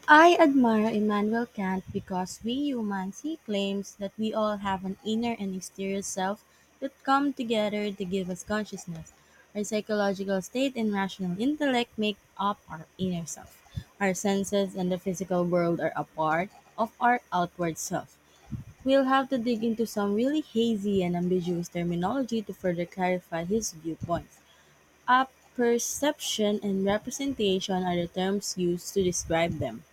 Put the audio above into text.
I admire Immanuel Kant because we humans, he claims that we all have an inner and exterior self that come together to give us consciousness. Our psychological state and rational intellect make up our inner self. Our senses and the physical world are a part of our outward self. We'll have to dig into some really hazy and ambiguous terminology to further clarify his viewpoints. Perception and representation are the terms used to describe them.